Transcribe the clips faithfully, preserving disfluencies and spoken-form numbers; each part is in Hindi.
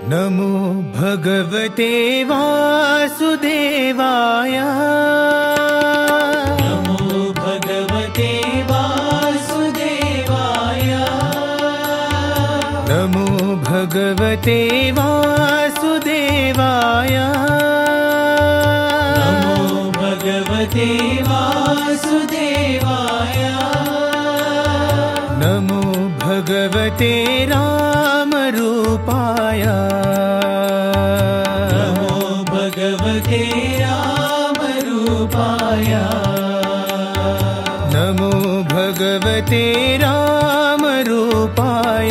नमो भगवते वासुदेवाय। नमो भगवते वासुदेवाय। नमो भगवते वासुदेवाय। नमो भगवते वासुदेवाय। नमो भगवते रामरूपाय। नमो भगवते रामरूपाय। नमो भगवते रामरूपाय।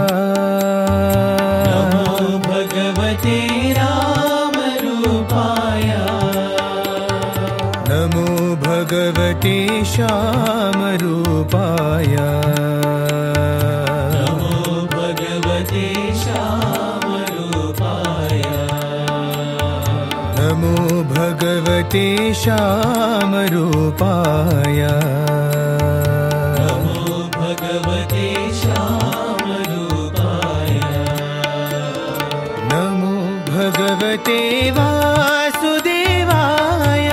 नमो भगवते रामरूपाय। नमो भगवते श्यामरूपाय। नमो भगवते श्यामरूपाय। नमो भगवते श्यामरूपाय। नमो भगवते श्यामरूपाय। नमो भगवते वासुदेवाय।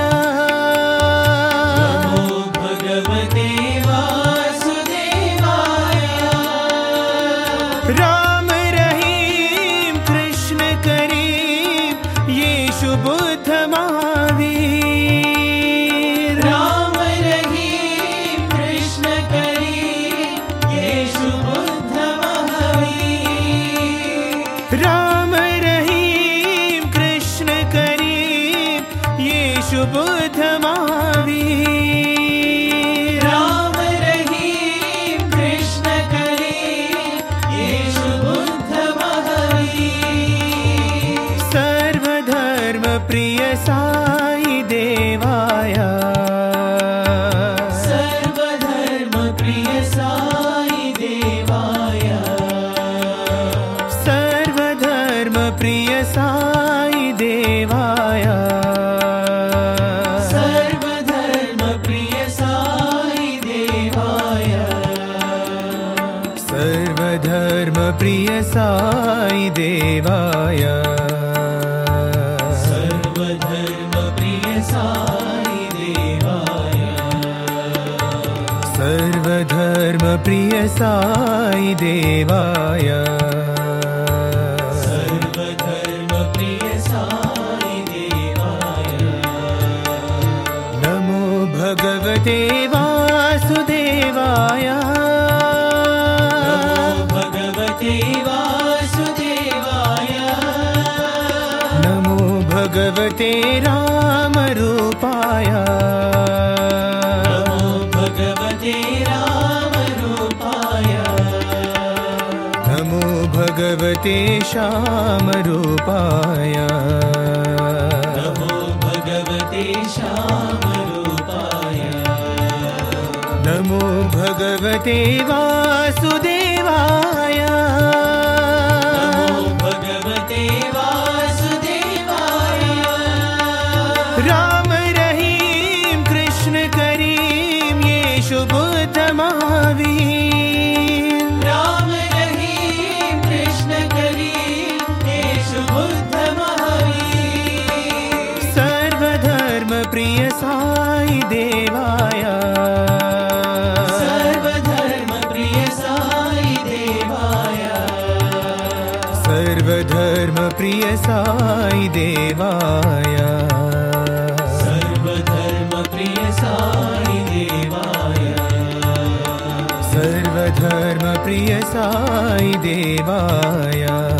नमो भगवते वासुदेवाय। राम रहीम कृष्ण करीम येशु बुद्ध महावीर। राम रहीम कृष्ण करीम येशु बुद्ध महावीर। राम रहीम कृष्ण करीम येशु बुद्ध महावीर। राम रहीम कृष्ण करीम येशु बुद्ध महावीर। सर्वधर्म प्रिय साई देवाय। सर्वधर्म प्रिय साई देवाय। सर्वधर्म प्रिय साई देवाय। सर्वधर्म प्रिय साई देवाय। सर्वधर्म प्रिय साई देवाय। सर्वधर्म प्रिय साई देवाय। सर्वधर्म प्रिय साई देवाय। सर्वधर्म प्रिय साई देवाय। नमो भगवते वासुदेवाय। नमो भगवते वासुदेवाय। नमो भगवते रामरूपाय। नमो भगवते रामरूपाय। नमो भगवते श्यामरूपाय। नमो भगवते श्यामरूपाय। नमो भगवते वासुदेवाय। नमो भगवते वासुदेवाय। राम रहीम कृष्ण करीम येशु बुद्ध महावीर। राम रहीम कृष्ण करीम येशु बुद्ध महावीर। सर्वधर्म प्रिय साई देवाय। सर्वधर्म प्रिय साई देवाय। सर्वधर्म प्रिय साई देवाय। सर्वधर्म प्रिय साई देवाय। सर्वधर्म प्रिय साई देवाय।